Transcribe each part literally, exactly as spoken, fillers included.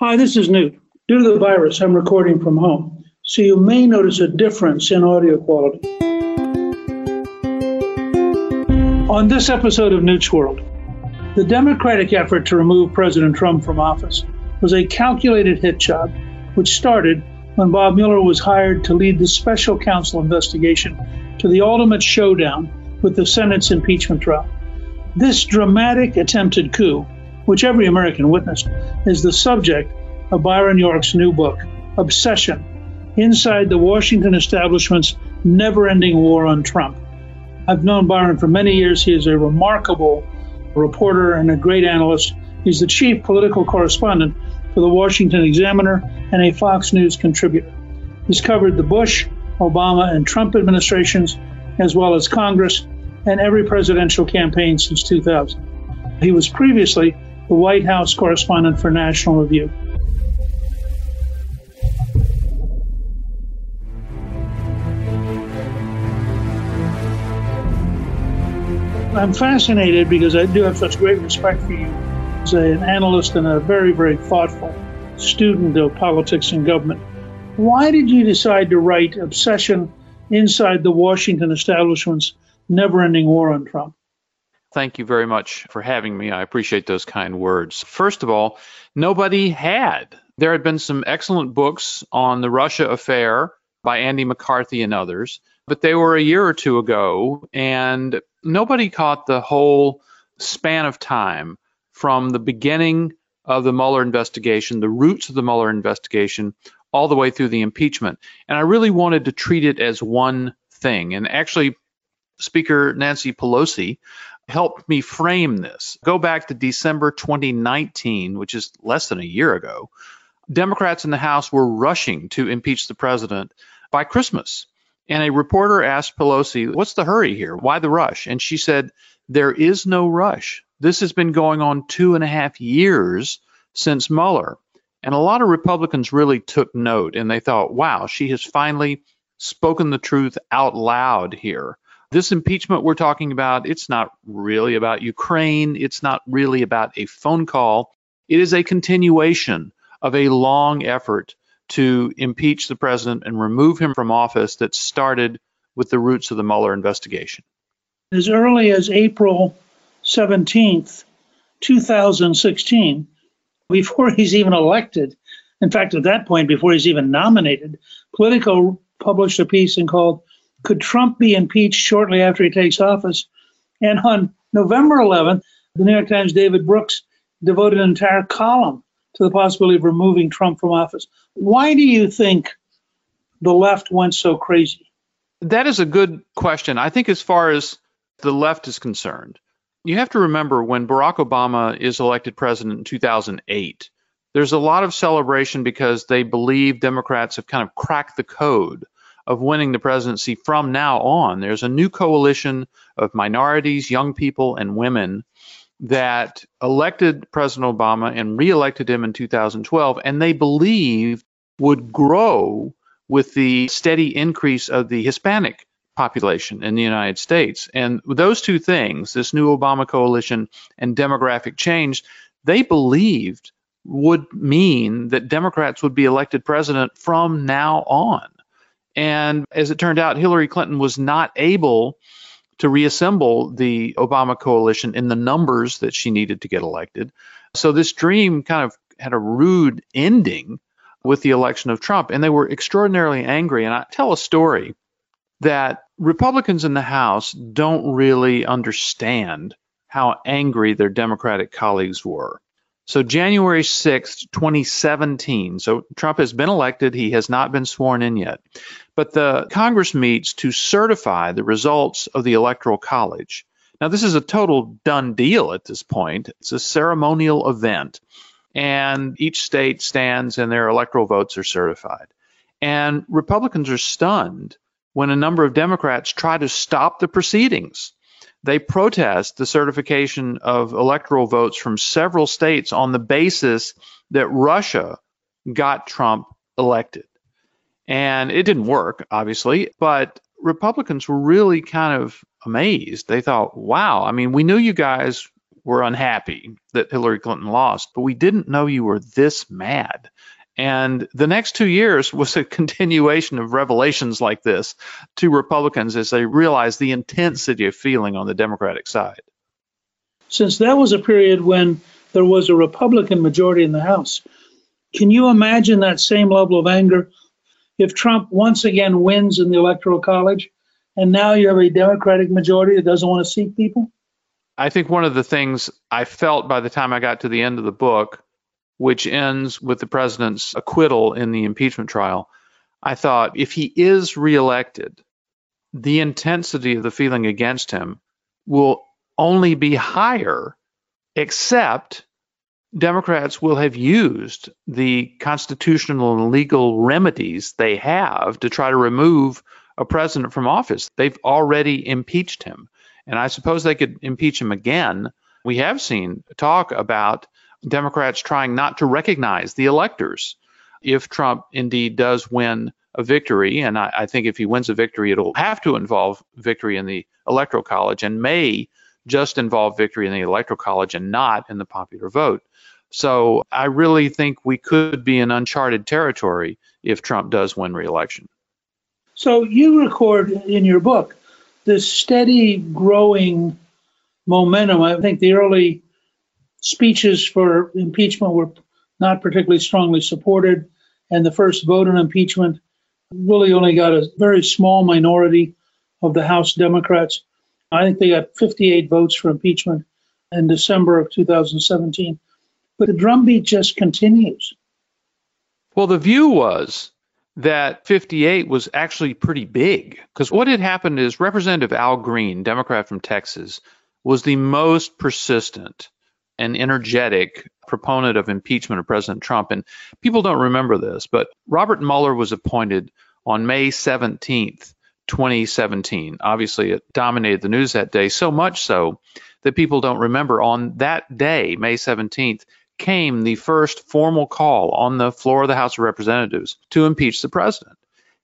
Hi, this is Newt. Due to the virus, I'm recording from home, so you may notice a difference in audio quality. On this episode of Newt's World, the Democratic effort to remove President Trump from office was a calculated hit job, which started when Bob Mueller was hired to lead the special counsel investigation to the ultimate showdown with the Senate's impeachment trial. This dramatic attempted coup, which every American witnessed, is the subject of Byron York's new book, Obsession: Inside the Washington Establishment's Never-Ending War on Trump. I've known Byron for many years. He is a remarkable reporter and a great analyst. He's the chief political correspondent for the Washington Examiner and a Fox News contributor. He's covered the Bush, Obama, and Trump administrations, as well as Congress and every presidential campaign since two thousand. He was previously the White House correspondent for National Review. I'm fascinated because I do have such great respect for you as an analyst and a very, very thoughtful student of politics and government. Why did you decide to write Obsession: Inside the Washington Establishment's Never-Ending War on Trump? Thank you very much for having me. I appreciate those kind words. First of all, nobody had. There had been some excellent books on the Russia affair by Andy McCarthy and others, but they were a year or two ago, and nobody caught the whole span of time from the beginning of the Mueller investigation, the roots of the Mueller investigation, all the way through the impeachment. And I really wanted to treat it as one thing. And actually, Speaker Nancy Pelosi helped me frame this. Go back to December twenty nineteen, which is less than a year ago. Democrats in the House were rushing to impeach the president by Christmas. And a reporter asked Pelosi, what's the hurry here? Why the rush? And she said, there is no rush. This has been going on two and a half years since Mueller. And a lot of Republicans really took note, and they thought, wow, she has finally spoken the truth out loud here. This impeachment we're talking about, it's not really about Ukraine. It's not really about a phone call. It is a continuation of a long effort to impeach the president and remove him from office that started with the roots of the Mueller investigation. As early as April seventeenth, two thousand sixteen, before he's even elected, in fact, at that point, before he's even nominated, Politico published a piece and called Could Trump Be Impeached Shortly After He Takes Office? And on November eleventh, the New York Times' David Brooks devoted an entire column to the possibility of removing Trump from office. Why do you think the left went so crazy? That is a good question. I think as far as the left is concerned, you have to remember when Barack Obama is elected president in two thousand eight, there's a lot of celebration because they believe Democrats have kind of cracked the code of winning the presidency from now on. There's a new coalition of minorities, young people, and women that elected President Obama and reelected him in two thousand twelve, and they believed would grow with the steady increase of the Hispanic population in the United States. And those two things, this new Obama coalition and demographic change, they believed would mean that Democrats would be elected president from now on. And as it turned out, Hillary Clinton was not able to reassemble the Obama coalition in the numbers that she needed to get elected. So this dream kind of had a rude ending with the election of Trump, and they were extraordinarily angry. And I tell a story that Republicans in the House don't really understand how angry their Democratic colleagues were. So January sixth, twenty seventeen, so Trump has been elected, he has not been sworn in yet, but the Congress meets to certify the results of the Electoral College. Now, this is a total done deal at this point. It's a ceremonial event, and each state stands and their electoral votes are certified. And Republicans are stunned when a number of Democrats try to stop the proceedings. They protest the certification of electoral votes from several states on the basis that Russia got Trump elected. And it didn't work, obviously, but Republicans were really kind of amazed. They thought, wow, I mean, we knew you guys were unhappy that Hillary Clinton lost, but we didn't know you were this mad. And the next two years was a continuation of revelations like this to Republicans as they realized the intensity of feeling on the Democratic side. Since that was a period when there was a Republican majority in the House, can you imagine that same level of anger if Trump once again wins in the Electoral College and now you have a Democratic majority that doesn't want to seat people? I think one of the things I felt by the time I got to the end of the book, which ends with the president's acquittal in the impeachment trial, I thought if he is reelected, the intensity of the feeling against him will only be higher, except Democrats will have used the constitutional and legal remedies they have to try to remove a president from office. They've already impeached him, and I suppose they could impeach him again. We have seen talk about Democrats trying not to recognize the electors if Trump indeed does win a victory. And I, I think if he wins a victory, it'll have to involve victory in the Electoral College and may just involve victory in the Electoral College and not in the popular vote. So I really think we could be in uncharted territory if Trump does win re-election. So you record in your book this steady growing momentum. I think the early speeches for impeachment were not particularly strongly supported, and the first vote on impeachment really only got a very small minority of the House Democrats. I think they got fifty-eight votes for impeachment in December of two thousand seventeen. But the drumbeat just continues. Well, the view was that fifty-eight was actually pretty big, because what had happened is Representative Al Green, Democrat from Texas, was the most persistent and energetic proponent of impeachment of President Trump. And people don't remember this, but Robert Mueller was appointed on May seventeenth, twenty seventeen. Obviously, it dominated the news that day, so much so that people don't remember on that day, May seventeenth, came the first formal call on the floor of the House of Representatives to impeach the president.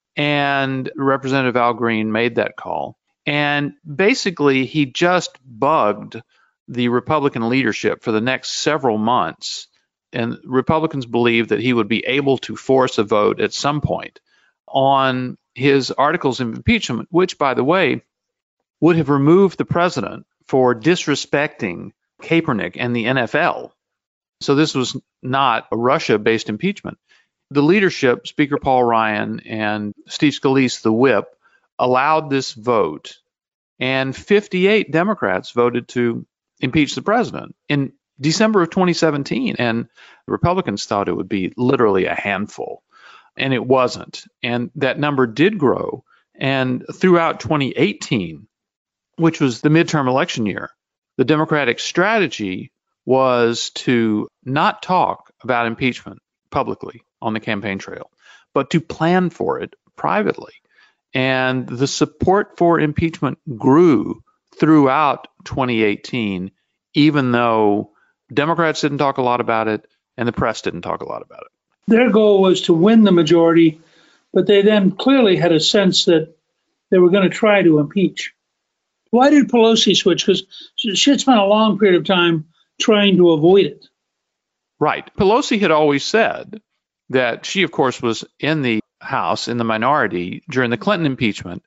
And Representative Al Green made that call. And basically, he just bugged the Republican leadership for the next several months. And Republicans believed that he would be able to force a vote at some point on his articles of impeachment, which, by the way, would have removed the president for disrespecting Kaepernick and the N F L. So this was not a Russia-based impeachment. The leadership, Speaker Paul Ryan and Steve Scalise, the whip, allowed this vote, and fifty-eight Democrats voted to impeach the president in December of twenty seventeen, and the Republicans thought it would be literally a handful, and it wasn't. And that number did grow, and throughout twenty eighteen, which was the midterm election year, the Democratic strategy was to not talk about impeachment publicly on the campaign trail, but to plan for it privately. And the support for impeachment grew throughout twenty eighteen, even though Democrats didn't talk a lot about it and the press didn't talk a lot about it. Their goal was to win the majority, but they then clearly had a sense that they were going to try to impeach. Why did Pelosi switch? Because she had spent a long period of time trying to avoid it. Right. Pelosi had always said that she, of course, was in the House in the minority during the Clinton impeachment,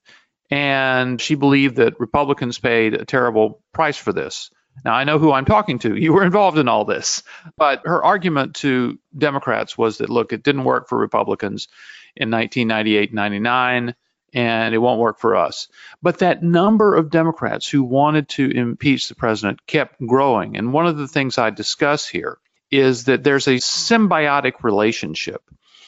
and she believed that Republicans paid a terrible price for this. Now, I know who I'm talking to. You were involved in all this. But her argument to Democrats was that, look, it didn't work for Republicans in nineteen ninety-eight ninety-nine, and it won't work for us. But that number of Democrats who wanted to impeach the president kept growing. And one of the things I discuss here is that there's a symbiotic relationship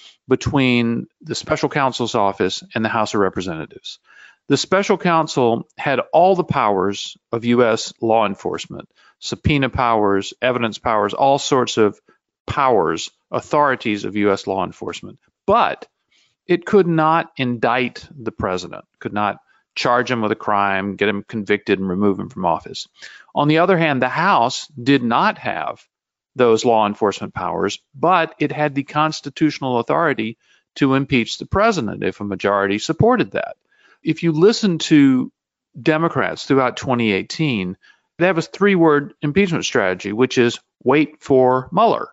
between the special counsel's office and the House of Representatives. The special counsel had all the powers of U S law enforcement, subpoena powers, evidence powers, all sorts of powers, authorities of U S law enforcement. But it could not indict the president, could not charge him with a crime, get him convicted, and remove him from office. On the other hand, the House did not have those law enforcement powers, but it had the constitutional authority to impeach the president if a majority supported that. If you listen to Democrats throughout twenty eighteen, They have a three-word impeachment strategy, which is wait for Mueller.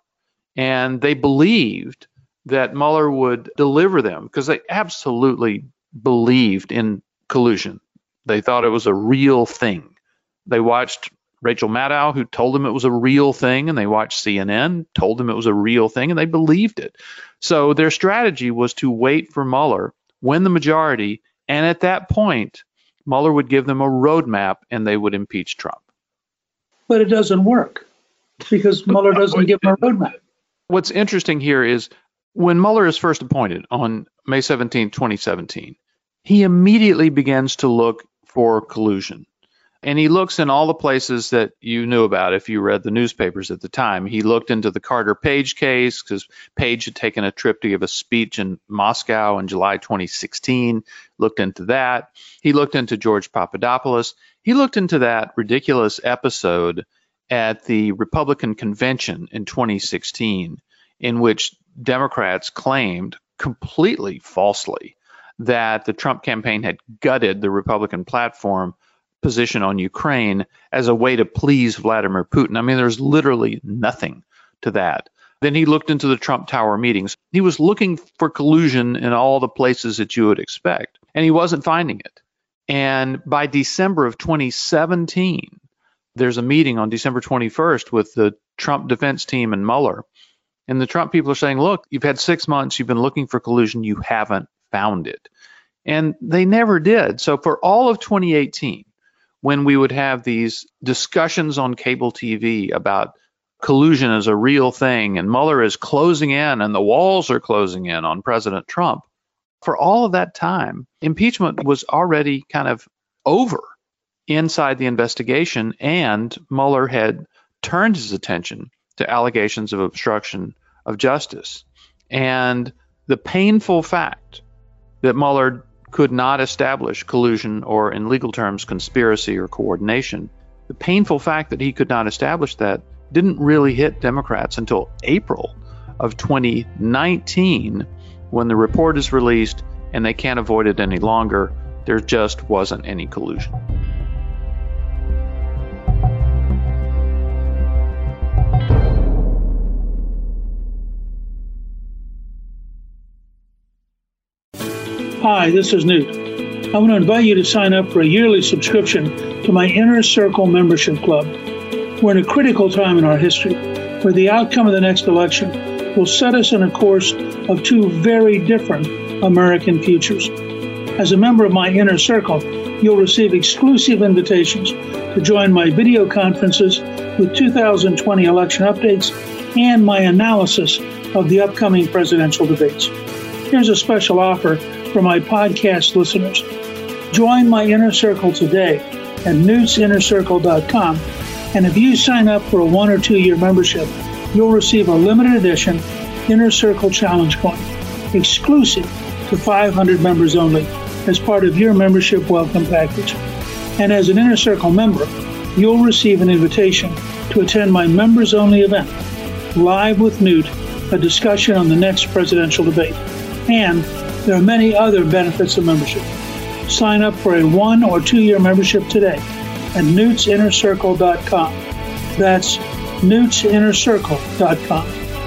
And they believed that Mueller would deliver them because they absolutely believed in collusion. They thought it was a real thing. They watched Rachel Maddow, who told them it was a real thing, and they watched C N N, told them it was a real thing, and they believed it. So their strategy was to wait for Mueller, win the majority, and at that point, Mueller would give them a roadmap and they would impeach Trump. But it doesn't work because Mueller doesn't give them a roadmap. What's interesting here is when Mueller is first appointed on May seventeenth, twenty seventeen, he immediately begins to look for collusion. And he looks in all the places that you knew about if you read the newspapers at the time. He looked into the Carter Page case because Page had taken a trip to give a speech in Moscow in July twenty sixteen, looked into that. He looked into George Papadopoulos. He looked into that ridiculous episode at the Republican convention in twenty sixteen, in which Democrats claimed completely falsely that the Trump campaign had gutted the Republican platform position on Ukraine as a way to please Vladimir Putin. I mean, there's literally nothing to that. Then he looked into the Trump Tower meetings. He was looking for collusion in all the places that you would expect, and he wasn't finding it. And by December of twenty seventeen, there's a meeting on December twenty-first with the Trump defense team and Mueller. And the Trump people are saying, look, you've had six months, you've been looking for collusion, you haven't found it. And they never did. So for all of twenty eighteen, when we would have these discussions on cable T V about collusion as a real thing and Mueller is closing in and the walls are closing in on President Trump, for all of that time, impeachment was already kind of over inside the investigation, and Mueller had turned his attention to allegations of obstruction of justice. And the painful fact that Mueller could not establish collusion or, in legal terms, conspiracy or coordination, the painful fact that he could not establish that didn't really hit Democrats until April of twenty nineteen, when the report is released and they can't avoid it any longer. There just wasn't any collusion. Hi, this is Newt. I want to invite you to sign up for a yearly subscription to my Inner Circle membership club. We're in a critical time in our history where the outcome of the next election will set us on a course of two very different American futures. As a member of my Inner Circle, you'll receive exclusive invitations to join my video conferences with two thousand twenty election updates and my analysis of the upcoming presidential debates. Here's a special offer for my podcast listeners. Join my Inner Circle today at newts inner circle dot com, and if you sign up for a one or two year membership, you'll receive a limited edition Inner Circle Challenge coin, exclusive to five hundred members only, as part of your membership welcome package. And as an Inner Circle member, you'll receive an invitation to attend my members only event, Live with Newt, a discussion on the next presidential debate. And there are many other benefits of membership. Sign up for a one or two year membership today at newts inner circle dot com. That's newts inner circle dot com.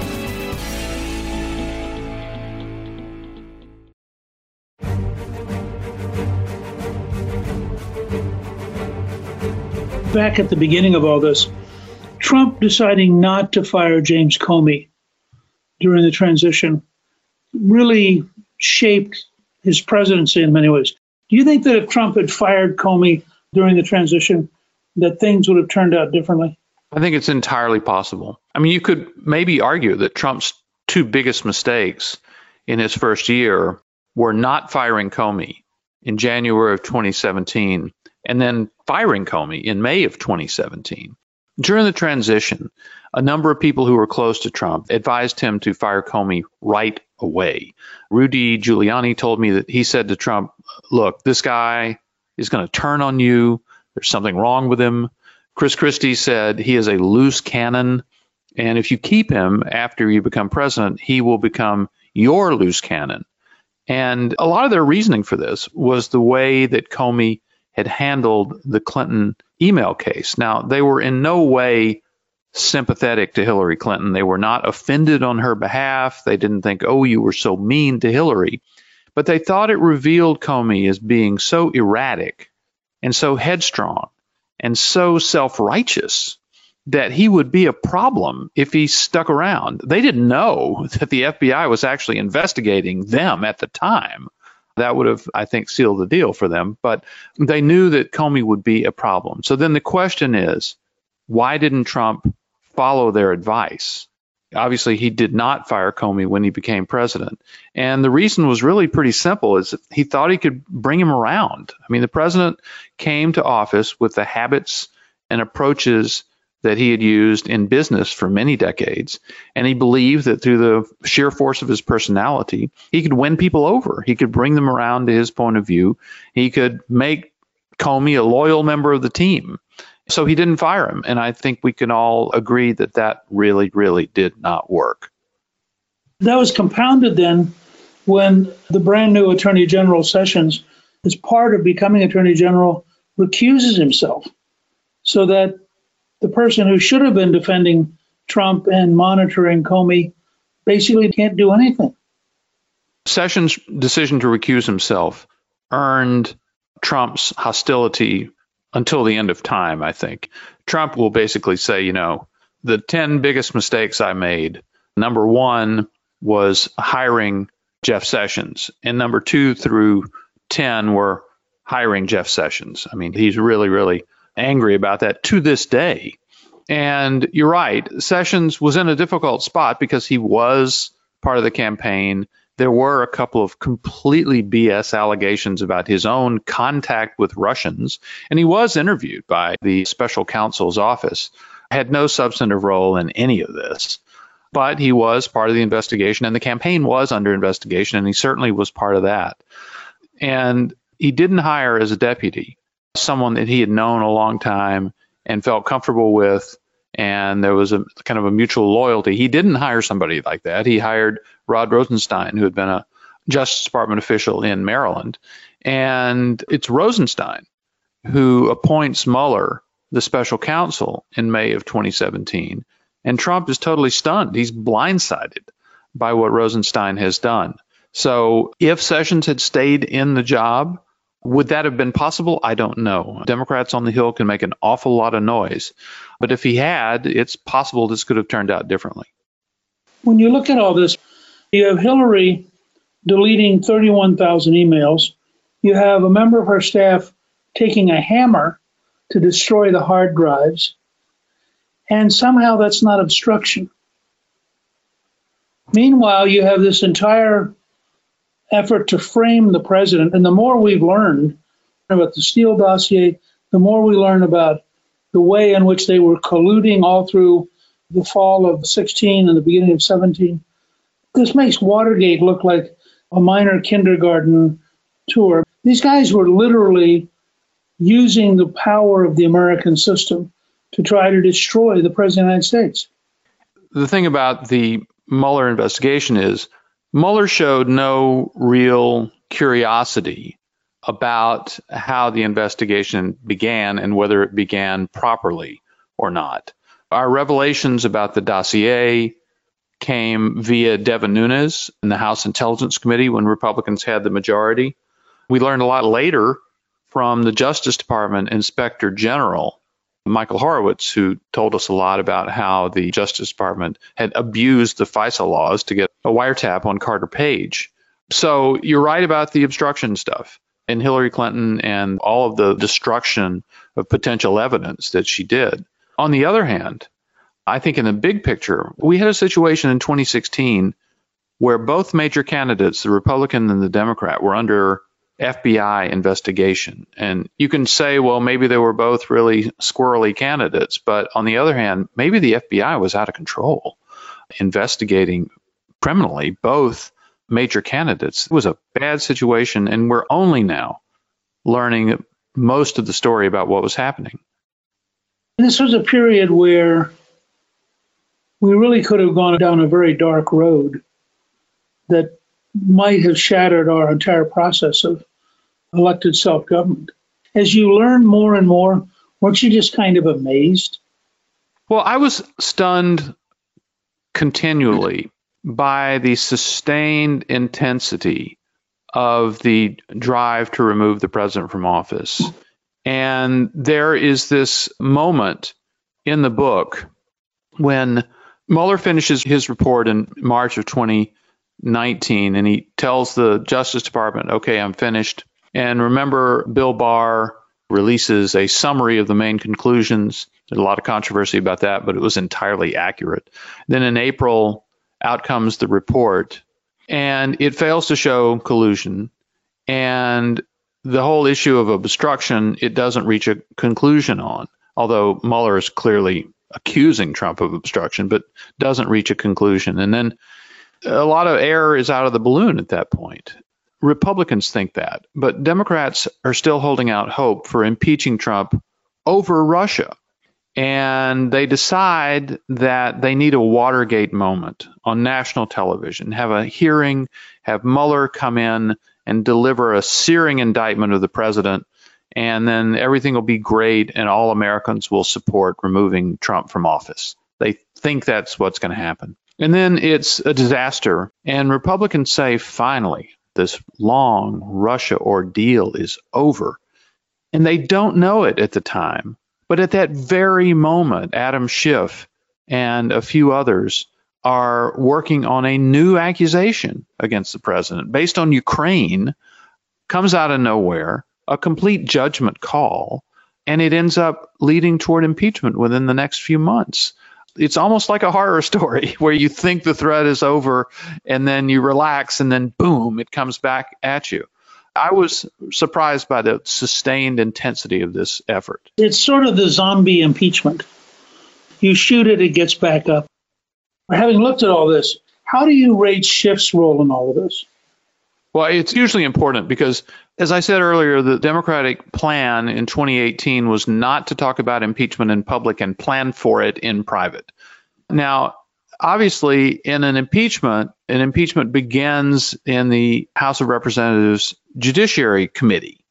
Back at the beginning of all this, Trump deciding not to fire James Comey during the transition really shaped his presidency in many ways. Do you think that if Trump had fired Comey during the transition, that things would have turned out differently? I think it's entirely possible. I mean, you could maybe argue that Trump's two biggest mistakes in his first year were not firing Comey in January of twenty seventeen and then firing Comey in May of twenty seventeen. During the transition, a number of people who were close to Trump advised him to fire Comey right away. Rudy Giuliani told me that he said to Trump, look, this guy is going to turn on you. There's something wrong with him. Chris Christie said he is a loose cannon, and if you keep him after you become president, he will become your loose cannon. And a lot of their reasoning for this was the way that Comey had handled the Clinton email case. Now, they were in no way sympathetic to Hillary Clinton. They were not offended on her behalf. They didn't think, oh, you were so mean to Hillary. But they thought it revealed Comey as being so erratic and so headstrong and so self-righteous that he would be a problem if he stuck around. They didn't know that the F B I was actually investigating them at the time. That would have, I think, sealed the deal for them. But they knew that Comey would be a problem. So then the question is, why didn't Trump follow their advice? Obviously, he did not fire Comey when he became president. And the reason was really pretty simple, is he thought he could bring him around. I mean, the president came to office with the habits and approaches that he had used in business for many decades. And he believed that through the sheer force of his personality, he could win people over. He could bring them around to his point of view. He could make Comey a loyal member of the team. So he didn't fire him. And I think we can all agree that that really, really did not work. That was compounded then when the brand new Attorney General Sessions, as part of becoming Attorney General, recuses himself, so that the person who should have been defending Trump and monitoring Comey basically can't do anything. Sessions' decision to recuse himself earned Trump's hostility until the end of time, I think. Trump will basically say, you know, the ten biggest mistakes I made, number one was hiring Jeff Sessions, and number two through ten were hiring Jeff Sessions. I mean, he's really, really angry about that to this day. And you're right, Sessions was in a difficult spot because he was part of the campaign. There were a couple of completely B S allegations about his own contact with Russians, and he was interviewed by the special counsel's office. Had no substantive role in any of this, but he was part of the investigation, and the campaign was under investigation, and he certainly was part of that. And he didn't hire as a deputy someone that he had known a long time and felt comfortable with, and there was a kind of a mutual loyalty. He didn't hire somebody like that. He hired Rod Rosenstein, who had been a Justice Department official in Maryland. And it's Rosenstein who appoints Mueller the special counsel in May of twenty seventeen. And Trump is totally stunned. He's blindsided by what Rosenstein has done. So if Sessions had stayed in the job, would that have been possible? I don't know. Democrats on the Hill can make an awful lot of noise. But if he had, it's possible this could have turned out differently. When you look at all this, you have Hillary deleting thirty-one thousand emails. You have a member of her staff taking a hammer to destroy the hard drives. And somehow that's not obstruction. Meanwhile, you have this entire effort to frame the president. And the more we've learned about the Steele dossier, the more we learn about the way in which they were colluding all through the fall of sixteen and the beginning of seventeen. This makes Watergate look like a minor kindergarten tour. These guys were literally using the power of the American system to try to destroy the President of the United States. The thing about the Mueller investigation is Mueller showed no real curiosity about how the investigation began and whether it began properly or not. Our revelations about the dossier came via Devin Nunes in the House Intelligence Committee when Republicans had the majority. We learned a lot later from the Justice Department Inspector General, Michael Horowitz, who told us a lot about how the Justice Department had abused the FISA laws to get a wiretap on Carter Page. So you're right about the obstruction stuff and Hillary Clinton and all of the destruction of potential evidence that she did. On the other hand, I think in the big picture, we had a situation in twenty sixteen where both major candidates, the Republican and the Democrat, were under F B I investigation. And you can say, well, maybe they were both really squirrely candidates. But on the other hand, maybe the F B I was out of control investigating criminally both major candidates. It was a bad situation, and we're only now learning most of the story about what was happening. This was a period where we really could have gone down a very dark road that might have shattered our entire process of elected self-government. as you learn more and more, weren't you just kind of amazed? Well, I was stunned continually by the sustained intensity of the drive to remove the president from office. And there is this moment in the book when Mueller finishes his report in March of twenty nineteen, and he tells the Justice Department, okay, I'm finished. And remember, Bill Barr releases a summary of the main conclusions. There's a lot of controversy about that, but it was entirely accurate. Then in April, out comes the report, and it fails to show collusion. And the whole issue of obstruction, it doesn't reach a conclusion on, although Mueller is clearly accusing Trump of obstruction, but doesn't reach a conclusion. And then a lot of air is out of the balloon at that point. Republicans think that, but Democrats are still holding out hope for impeaching Trump over Russia. And they decide that they need a Watergate moment on national television, have a hearing, have Mueller come in and deliver a searing indictment of the president, and then everything will be great and all Americans will support removing Trump from office. They think that's what's going to happen. And then it's a disaster, and Republicans say, finally, this long Russia ordeal is over. And they don't know it at the time. But at that very moment, Adam Schiff and a few others are working on a new accusation against the president based on Ukraine, comes out of nowhere, a complete judgment call, and it ends up leading toward impeachment within the next few months. It's almost like a horror story where you think the threat is over and then you relax and then boom, it comes back at you. I was surprised by the sustained intensity of this effort. It's sort of the zombie impeachment. You shoot it, it gets back up. Having looked at all this, how do you rate Schiff's role in all of this? Well, it's hugely important because, as I said earlier, the Democratic plan in twenty eighteen was not to talk about impeachment in public and plan for it in private. Now, obviously, in an impeachment, an impeachment begins in the House of Representatives Judiciary Committee.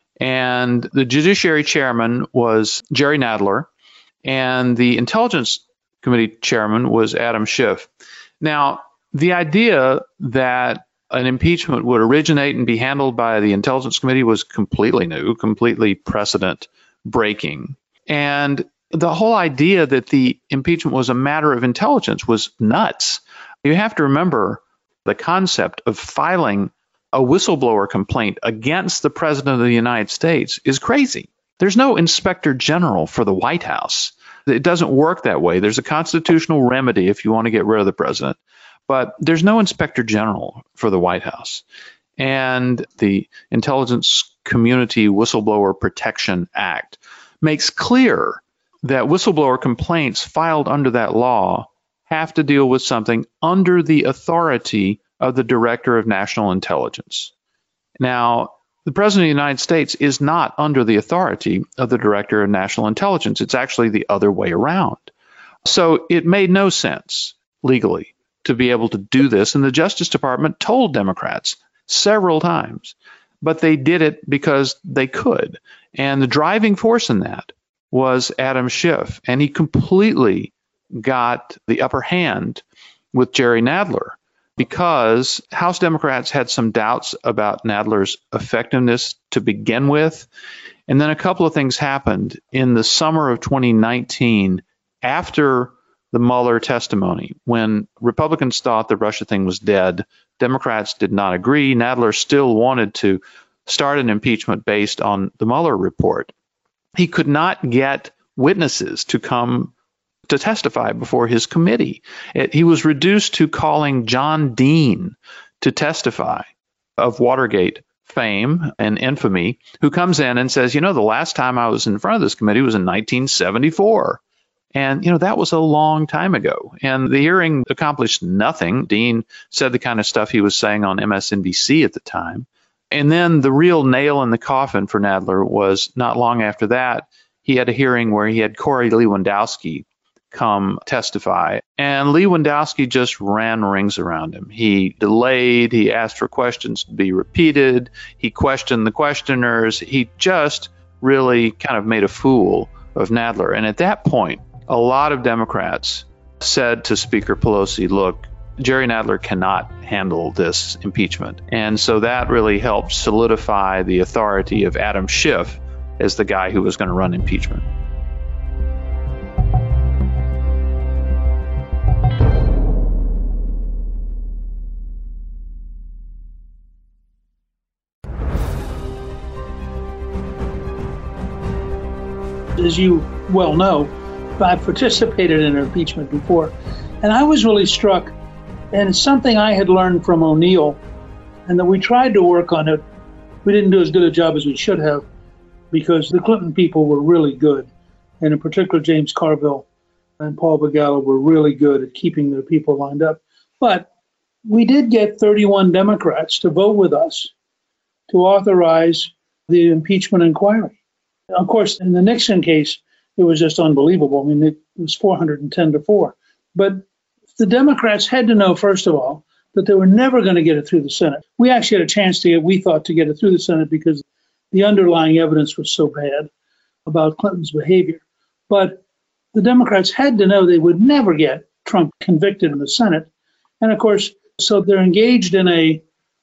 And the Judiciary Chairman was Jerry Nadler, and the Intelligence Committee Chairman was Adam Schiff. Now, the idea that an impeachment would originate and be handled by the Intelligence Committee was completely new, completely precedent breaking. And the whole idea that the impeachment was a matter of intelligence was nuts. You have to remember the concept of filing a whistleblower complaint against the President of the United States is crazy. There's no inspector general for the White House. It doesn't work that way. There's a constitutional remedy if you want to get rid of the president, but there's no inspector general for the White House. And the Intelligence Community Whistleblower Protection Act makes clear that whistleblower complaints filed under that law have to deal with something under the authority of the Director of National Intelligence. Now, the President of the United States is not under the authority of the Director of National Intelligence. It's actually the other way around. So it made no sense legally to be able to do this, and the Justice Department told Democrats several times, but they did it because they could. And the driving force in that was Adam Schiff, and he completely got the upper hand with Jerry Nadler because House Democrats had some doubts about Nadler's effectiveness to begin with. And then a couple of things happened in the summer of twenty nineteen after the Mueller testimony. When Republicans thought the Russia thing was dead, Democrats did not agree. Nadler still wanted to start an impeachment based on the Mueller report. He could not get witnesses to come to testify before his committee. It, he was reduced to calling John Dean to testify, of Watergate fame and infamy, who comes in and says, you know, the last time I was in front of this committee was in nineteen seventy-four. And, you know, that was a long time ago. And the hearing accomplished nothing. Dean said the kind of stuff he was saying on M S N B C at the time. And then the real nail in the coffin for Nadler was not long after that, he had a hearing where he had Corey Lewandowski come testify. And Lewandowski just ran rings around him. He delayed. He asked for questions to be repeated. He questioned the questioners. He just really kind of made a fool of Nadler. And at that point, a lot of Democrats said to Speaker Pelosi, look, Jerry Nadler cannot handle this impeachment. And so that really helped solidify the authority of Adam Schiff as the guy who was going to run impeachment. As you well know, I participated in impeachment before, and I was really struck, and it's something I had learned from O'Neill, and that we tried to work on it. We didn't do as good a job as we should have, because the Clinton people were really good, and in particular James Carville and Paul Begala were really good at keeping their people lined up. But we did get thirty-one Democrats to vote with us to authorize the impeachment inquiry. Of course, in the Nixon case, it was just unbelievable. I mean, it was four hundred ten to four. But the Democrats had to know, first of all, that they were never going to get it through the Senate. We actually had a chance to get, we thought, to get it through the Senate because the underlying evidence was so bad about Clinton's behavior. But the Democrats had to know they would never get Trump convicted in the Senate. And of course, so they're engaged in a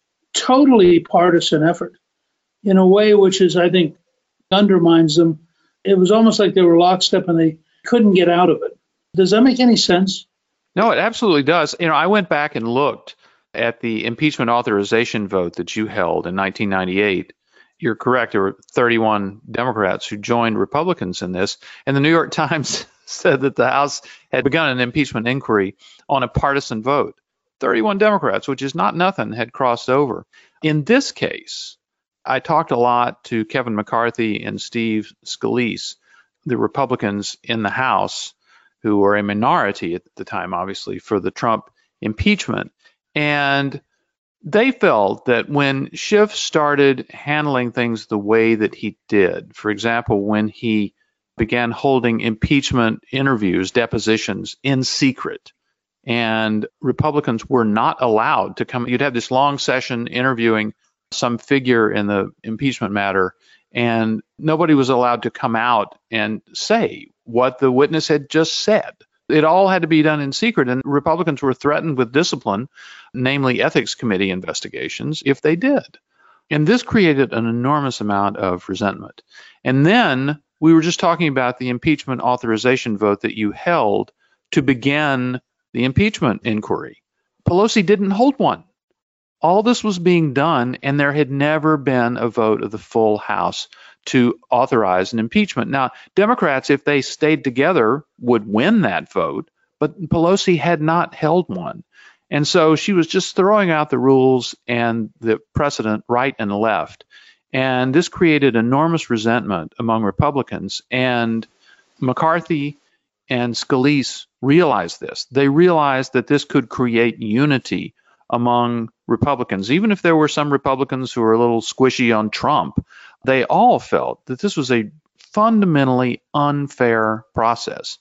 totally partisan effort in a way which is, I think, undermines them. It was almost like they were lockstep and they couldn't get out of it. Does that make any sense? No, it absolutely does. You know, I went back and looked at the impeachment authorization vote that you held in nineteen ninety-eight. You're correct. There were thirty-one Democrats who joined Republicans in this. And the New York Times said that the House had begun an impeachment inquiry on a partisan vote. thirty-one Democrats, which is not nothing, had crossed over. In this case, I talked a lot to Kevin McCarthy and Steve Scalise, the Republicans in the House, who were a minority at the time, obviously, for the Trump impeachment. And they felt that when Schiff started handling things the way that he did, for example, when he began holding impeachment interviews, depositions in secret, and Republicans were not allowed to come, you'd have this long session interviewing some figure in the impeachment matter, and nobody was allowed to come out and say what the witness had just said. It all had to be done in secret, and Republicans were threatened with discipline, namely ethics committee investigations, if they did. And this created an enormous amount of resentment. And then we were just talking about the impeachment authorization vote that you held to begin the impeachment inquiry. Pelosi didn't hold one. All this was being done, and there had never been a vote of the full House to authorize an impeachment. Now, Democrats, if they stayed together, would win that vote, but Pelosi had not held one. And so she was just throwing out the rules and the precedent right and left. And this created enormous resentment among Republicans. And McCarthy and Scalise realized this. They realized that this could create unity among Republicans. Even if there were some Republicans who were a little squishy on Trump, they all felt that this was a fundamentally unfair process.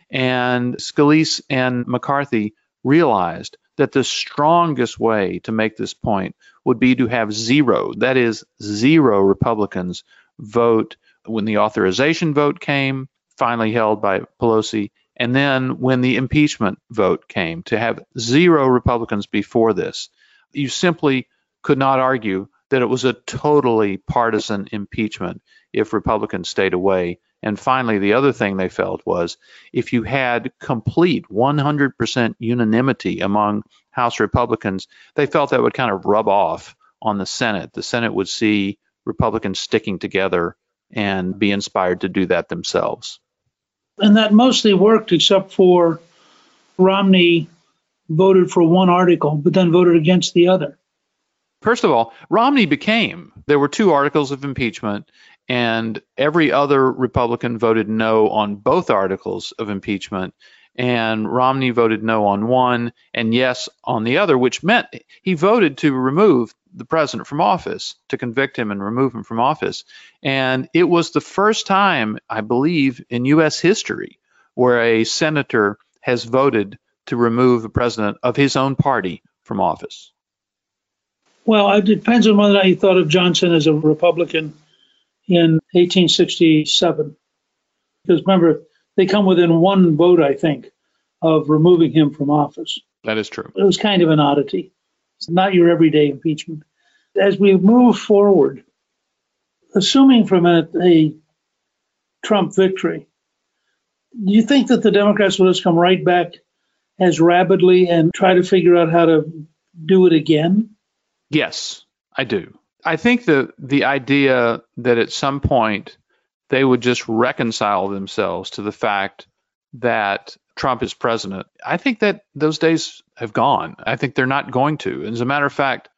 And Scalise and McCarthy realized that the strongest way to make this point would be to have zero, that is, zero Republicans vote when the authorization vote came, finally held by Pelosi, and then when the impeachment vote came, to have zero Republicans before this. You simply could not argue that it was a totally partisan impeachment if Republicans stayed away. And finally, the other thing they felt was if you had complete one hundred percent unanimity among House Republicans, they felt that would kind of rub off on the Senate. The Senate would see Republicans sticking together and be inspired to do that themselves. And that mostly worked, except for Romney voted for one article, but then voted against the other. First of all, Romney became, there were two articles of impeachment, and every other Republican voted no on both articles of impeachment. And Romney voted no on one and yes on the other, which meant he voted to remove the president from office, to convict him and remove him from office. And it was the first time, I believe, in U S history where a senator has voted to remove the president of his own party from office. Well, it depends on whether or not you thought of Johnson as a Republican. in eighteen sixty-seven. Because remember, they come within one vote, I think, of removing him from office. That is true. It was kind of an oddity. It's not your everyday impeachment. As we move forward, assuming for a minute a Trump victory, do you think that the Democrats will just come right back as rapidly and try to figure out how to do it again? Yes, I do. I think the the idea that at some point they would just reconcile themselves to the fact that Trump is president, I think that those days have gone. I think they're not going to. As a matter of fact,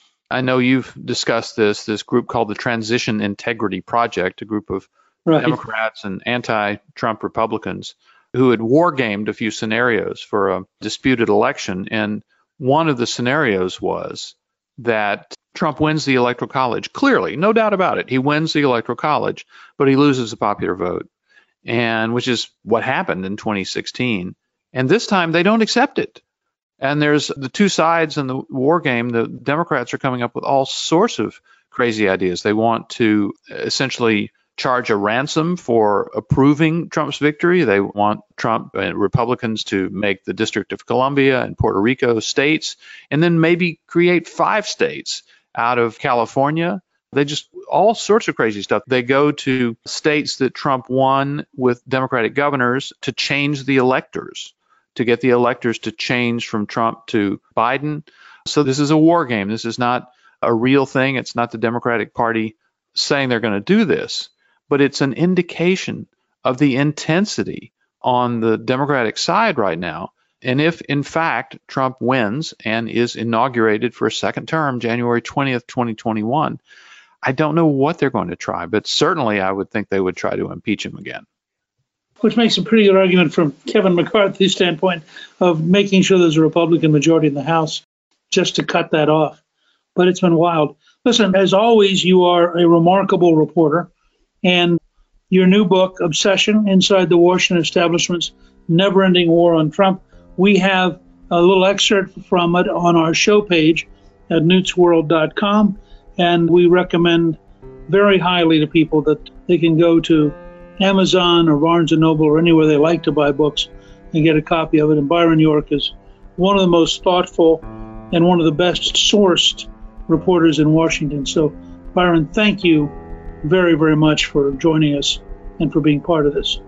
I know you've discussed this, this group called the Transition Integrity Project, a group of right. Democrats and anti-Trump Republicans who had war-gamed a few scenarios for a disputed election. And one of the scenarios was that Trump wins the Electoral College. Clearly, no doubt about it. He wins the Electoral College, but he loses the popular vote, and which is what happened in twenty sixteen. And this time they don't accept it. And there's the two sides in the war game. The Democrats are coming up with all sorts of crazy ideas. They want to essentially charge a ransom for approving Trump's victory. They want Trump and Republicans to make the District of Columbia and Puerto Rico states, and then maybe create five states out of California. They just, all sorts of crazy stuff. They go to states that Trump won with Democratic governors to change the electors, to get the electors to change from Trump to Biden. So this is a war game. This is not a real thing. It's not the Democratic Party saying they're going to do this, but it's an indication of the intensity on the Democratic side right now. And if, in fact, Trump wins and is inaugurated for a second term, January twentieth, twenty twenty-one, I don't know what they're going to try, but certainly I would think they would try to impeach him again. Which makes a pretty good argument from Kevin McCarthy's standpoint of making sure there's a Republican majority in the House just to cut that off. But it's been wild. Listen, as always, you are a remarkable reporter. And your new book, Obsession, Inside the Washington Establishment's Never-Ending War on Trump, we have a little excerpt from it on our show page at newts world dot com. And we recommend very highly to people that they can go to Amazon or Barnes and Noble or anywhere they like to buy books and get a copy of it. And Byron York is one of the most thoughtful and one of the best sourced reporters in Washington. So, Byron, thank you very, very much for joining us and for being part of this.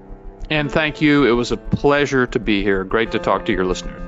And thank you. It was a pleasure to be here. Great to talk to your listeners.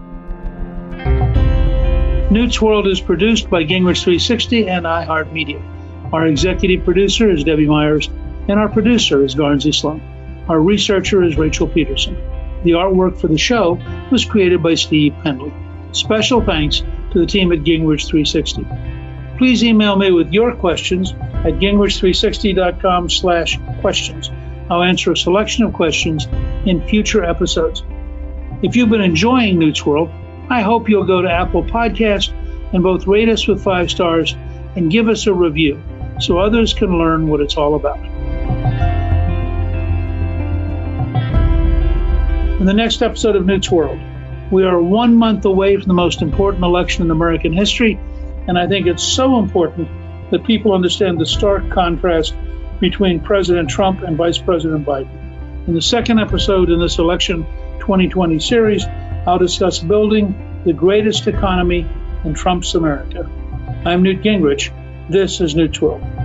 Newt's World is produced by Gingrich three sixty and iHeartMedia. Our executive producer is Debbie Myers, and our producer is Garnsey Sloan. Our researcher is Rachel Peterson. The artwork for the show was created by Steve Pendley. Special thanks to the team at Gingrich three sixty. Please email me with your questions at gingrich three sixty dot com slash questions. I'll answer a selection of questions in future episodes. If you've been enjoying Newt's World, I hope you'll go to Apple Podcasts and both rate us with five stars and give us a review so others can learn what it's all about. In the next episode of Newt's World, we are one month away from the most important election in American history, and I think it's so important that people understand the stark contrast between President Trump and Vice President Biden. In the second episode in this Election twenty twenty series, I'll discuss building the greatest economy in Trump's America. I'm Newt Gingrich. This is Newt's World.